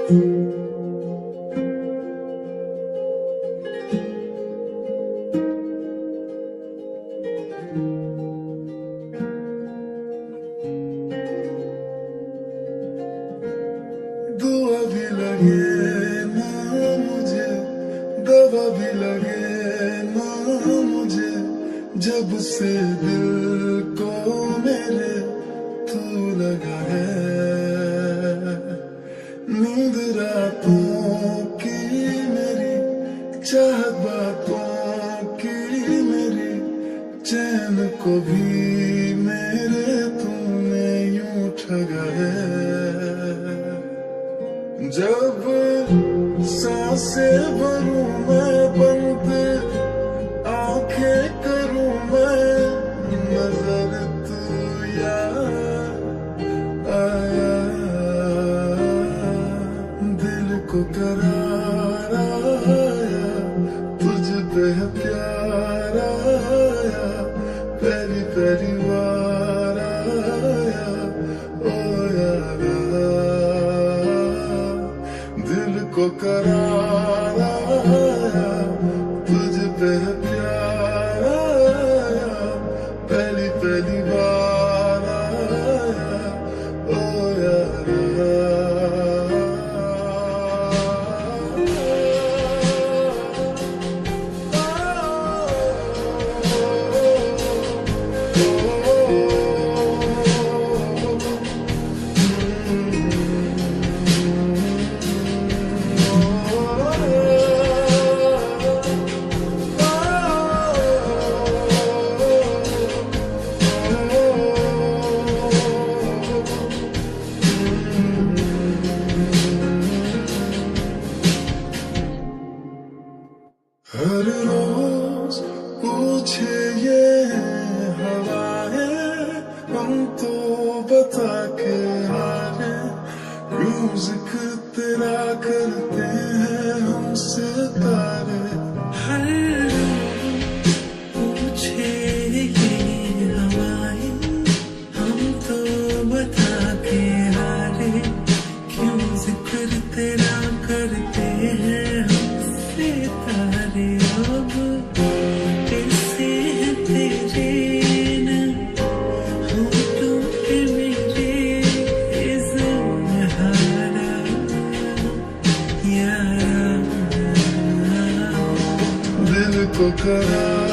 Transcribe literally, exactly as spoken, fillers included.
दुआ भी लगे ना मुझे, दवा भी लगे ना मुझे, जब से दिल को मेरे तू लगा है। नींद रातों की मेरी, चाहत बातों की मेरी, चैन को भी मेरे तूने यूं ठगा है। जब सांसें भरूं मैं बंद, आंखें करूं मैं नजर, तू याद आया। दिल को करार आया, तुझ पे है प्यार आया, पहली पहली बार आया ओ यारा। दिल को करार आया, तुझ पे है प्यार आया, पहली पहली बार आया ओ यारा। हर रोज पूछे ये हवाएं, हम तो बता के हारे, क्यों जिक्र तेरा करते हैं हम सितारे। हर रोज पूछे ये हवाएं, हम तो बता के हारे, क्यों जिक्र तेरा करते हैं हम सितारे। अब कैसे है तेरे न होठों पे मेरे इज़हारा यारा। दिल को करार